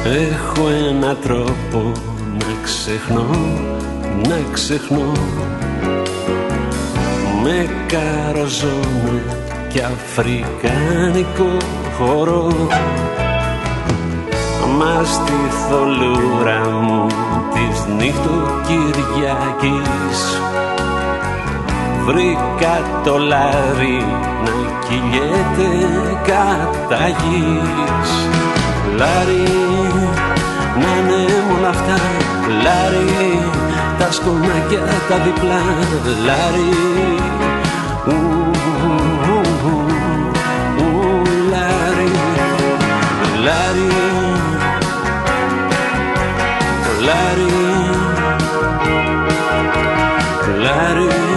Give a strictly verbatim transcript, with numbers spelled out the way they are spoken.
Έχω ένα τρόπο να ξεχνώ, να ξεχνώ. Με καροζόνα και αφρικάνικο χορό. Μα στη θολούρα μου της νυχτοκυριακής βρήκα το λάρι να κυλιέται κατά γης. Λάρι, να είναι μόνο αυτά. Λάρι, τα σκονάκια τα διπλά. Λάρι, ου, ου, ου, ου, ου, λάρι, λάρι, λάρι, λάρι.